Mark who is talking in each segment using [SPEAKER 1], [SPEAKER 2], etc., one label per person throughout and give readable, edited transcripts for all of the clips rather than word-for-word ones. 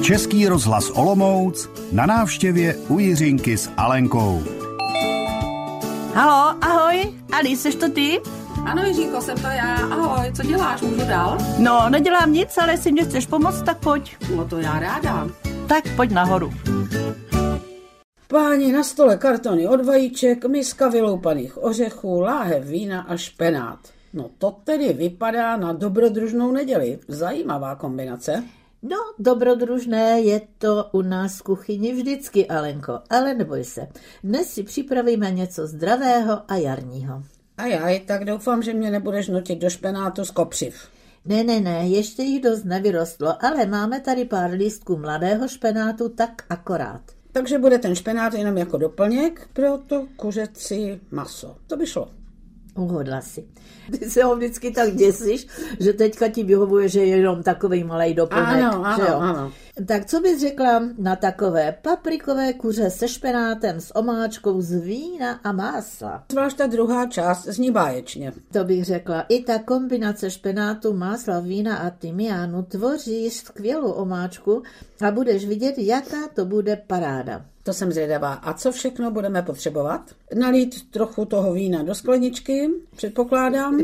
[SPEAKER 1] Český rozhlas Olomouc na návštěvě u Jiřinky s Alenkou.
[SPEAKER 2] Halo, ahoj, Ali, seš to ty?
[SPEAKER 3] Ano, Jiřinko, jsem to já. Ahoj, co děláš, můžu dál?
[SPEAKER 2] No, nedělám nic, ale jestli mě chceš pomoct, tak pojď.
[SPEAKER 3] No to já ráda.
[SPEAKER 2] Tak pojď nahoru.
[SPEAKER 4] Páni, na stole kartony od vajíček, miska vyloupaných ořechů, láhev vína a špenát. No to tedy vypadá na dobrodružnou neděli. Zajímavá kombinace.
[SPEAKER 5] No, dobrodružné je to u nás v kuchyni vždycky, Alenko, ale neboj se. Dnes si připravíme něco zdravého a jarního.
[SPEAKER 4] Ajaj, tak doufám, že mě nebudeš nutit do špenátu z kopřiv.
[SPEAKER 5] Ne, ještě jich dost nevyrostlo, ale máme tady pár lístků mladého špenátu, tak akorát.
[SPEAKER 4] Takže bude ten špenát jenom jako doplněk pro to kuřecí maso. To by šlo.
[SPEAKER 5] Uhodla si. Ty se ho vždycky tak děsíš, že teďka ti vyhovuje, že je jenom takovej malej doplněk.
[SPEAKER 4] Ano.
[SPEAKER 5] Tak co bys řekla na takové paprikové kuře se špenátem s omáčkou z vína a másla?
[SPEAKER 4] Zvlášť ta druhá část zní báječně.
[SPEAKER 5] To bych řekla. I ta kombinace špenátu, másla, vína a tymiánu tvoří skvělou omáčku a budeš vidět, jaká to bude paráda.
[SPEAKER 4] To jsem zvědavá. A co všechno budeme potřebovat? Nalít trochu toho vína do skleničky, předpokládám.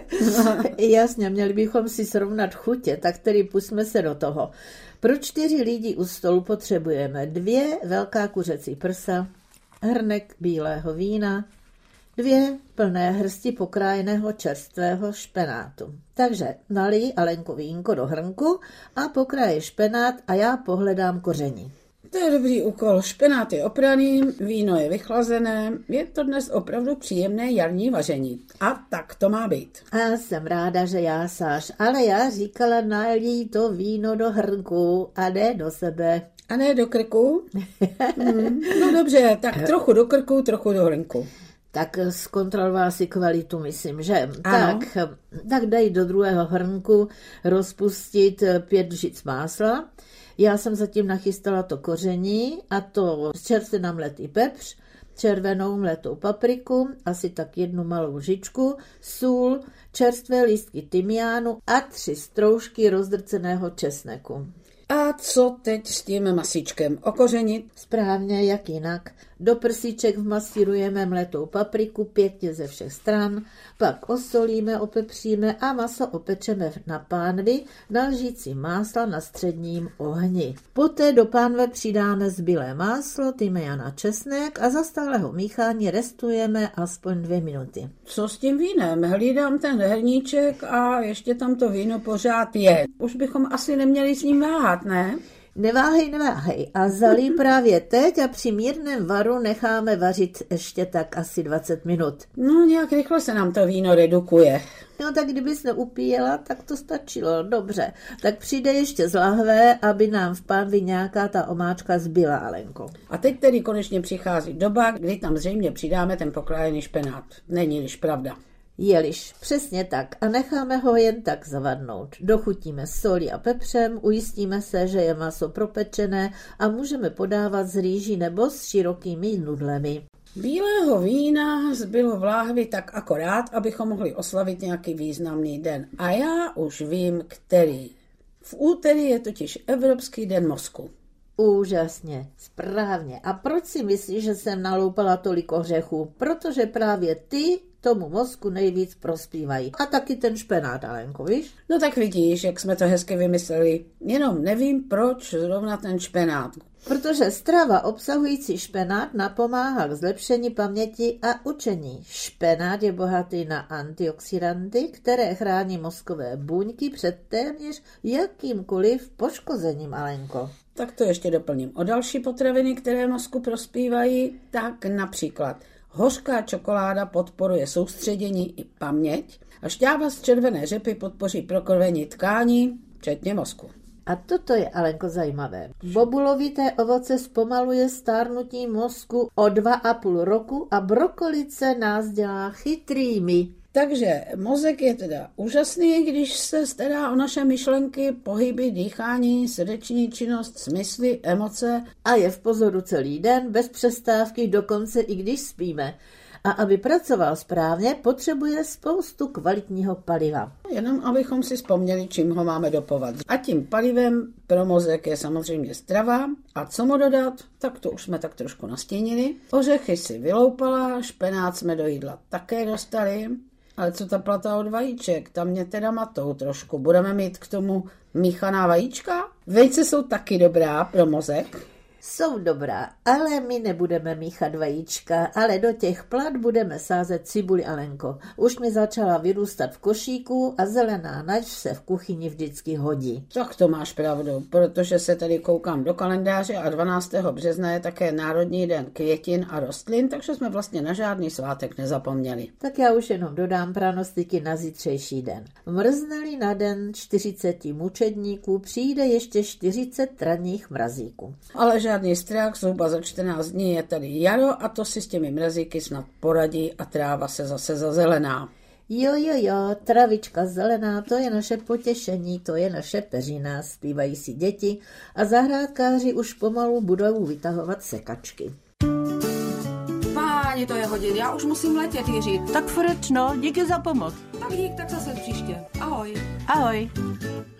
[SPEAKER 5] Jasně, měli bychom si srovnat chutě, tak tedy pusťme se do toho. Pro 4 lidi u stolu potřebujeme 2 velká kuřecí prsa, hrnek bílého vína, 2 plné hrsti pokrájeného čerstvého špenátu. Takže nalij, Alenko, vínko do hrnku a pokráje špenát a já pohledám koření.
[SPEAKER 4] To je dobrý úkol. Špenát je opraný, víno je vychlazené. Je to dnes opravdu příjemné jarní vaření. A tak to má být.
[SPEAKER 5] A jsem ráda, že jásáš, ale já říkala, nalij to víno do hrnku a ne do sebe.
[SPEAKER 4] A ne do krku? No dobře, tak trochu do krku, trochu do hrnku.
[SPEAKER 5] Tak zkontroloval si kvalitu, myslím, že?
[SPEAKER 4] Ano.
[SPEAKER 5] Tak dej do druhého hrnku rozpustit 5 lžic másla. Já jsem zatím nachystala to koření a to čerstvě namletý pepř, červenou mletou papriku, asi tak 1 malou lžičku, sůl, čerstvé lístky tymiánu a 3 stroužky rozdrceného česneku.
[SPEAKER 4] A co teď s tím masíčkem? Okořenit?
[SPEAKER 5] Správně, jak jinak. Do prsíček vmasírujeme mletou papriku pěkně ze všech stran, pak osolíme, opepříme a maso opečeme na pánvi na lžíci másla na středním ohni. Poté do pánve přidáme zbylé máslo, tymián a česnek a za stálého míchání restujeme aspoň 2 minuty.
[SPEAKER 4] Co s tím vínem? Hlídám ten hrníček a ještě tam to víno pořád je. Už bychom asi neměli s ním váhat, ne?
[SPEAKER 5] Neváhej. A zalí právě teď a při mírném varu necháme vařit ještě tak asi 20 minut.
[SPEAKER 4] No, nějak rychle se nám to víno redukuje.
[SPEAKER 5] No tak kdybys neupíjela, tak to stačilo, dobře. Tak přijde ještě z lahve, aby nám v pánvi nějaká ta omáčka zbyla, Alenko.
[SPEAKER 4] A teď tedy konečně přichází doba, kdy tam zřejmě přidáme ten pokrájený špenát. Není-liž pravda.
[SPEAKER 5] Jeliš, přesně tak a necháme ho jen tak zavadnout. Dochutíme solí a pepřem, ujistíme se, že je maso propečené a můžeme podávat s rýží nebo s širokými nudlemi.
[SPEAKER 4] Bílého vína zbylo v láhvi tak akorát, abychom mohli oslavit nějaký významný den. A já už vím, který. V úterý je totiž Evropský den mozku.
[SPEAKER 5] Úžasně, správně. A proč si myslíš, že jsem naloupala tolik ořechů? Protože právě ty tomu mozku nejvíc prospívají. A taky ten špenát, Alenko, víš?
[SPEAKER 4] No tak vidíš, jak jsme to hezky vymysleli. Jenom nevím, proč zrovna ten špenát.
[SPEAKER 5] Protože strava obsahující špenát napomáhá k zlepšení paměti a učení. Špenát je bohatý na antioxidanty, které chrání mozkové buňky před téměř jakýmkoliv poškozením, Alenko.
[SPEAKER 4] Tak to ještě doplním o další potraviny, které mozku prospívají. Tak například hořká čokoláda podporuje soustředění i paměť a šťáva z červené řepy podpoří prokrvení tkání, včetně mozku.
[SPEAKER 5] A toto je, Alenko, zajímavé. Bobulovité ovoce zpomaluje stárnutí mozku o 2,5 roku a brokolice nás dělá chytrými.
[SPEAKER 4] Takže mozek je teda úžasný, když se stará o naše myšlenky, pohyby, dýchání, srdeční činnost, smysly, emoce.
[SPEAKER 5] A je v pozoru celý den, bez přestávky, dokonce i když spíme. A aby pracoval správně, potřebuje spoustu kvalitního paliva.
[SPEAKER 4] Jenom abychom si vzpomněli, čím ho máme dopovat. A tím palivem pro mozek je samozřejmě strava. A co mu dodat? Tak to už jsme tak trošku nastínili. Ořechy si vyloupala, špenát jsme do jídla také dostali. Ale co ta plata od vajíček? Tam mě teda matou trošku. Budeme mít k tomu míchaná vajíčka? Vejce jsou taky dobrá pro mozek.
[SPEAKER 5] Jsou dobrá, ale my nebudeme míchat vajíčka, ale do těch plat budeme sázet cibuli, Alenko. Už mi začala vyrůstat v košíku a zelená naď se v kuchyni vždycky hodí.
[SPEAKER 4] Tak to máš pravdu, protože se tady koukám do kalendáře a 12. března je také Národní den květin a rostlin, takže jsme vlastně na žádný svátek nezapomněli.
[SPEAKER 5] Tak já už jenom dodám pranostiky na zítřejší den. Mrzneli na den 40 mučedníků, přijde ještě 40 ranních mrazíků.
[SPEAKER 4] Ale žádný strach, zhruba za 14 dní je tady jaro a to si s těmi mrazíky snad poradí a tráva se zase zazelená.
[SPEAKER 5] Jo, travička zelená, to je naše potěšení, to je naše peřina, zpívají si děti a zahrádkáři už pomalu budou vytahovat sekačky.
[SPEAKER 3] Páni, to je hodin, já už musím letět, Jiří.
[SPEAKER 2] Tak Frečno, díky za pomoc.
[SPEAKER 3] Tak dík, tak zase příště. Ahoj.
[SPEAKER 2] Ahoj.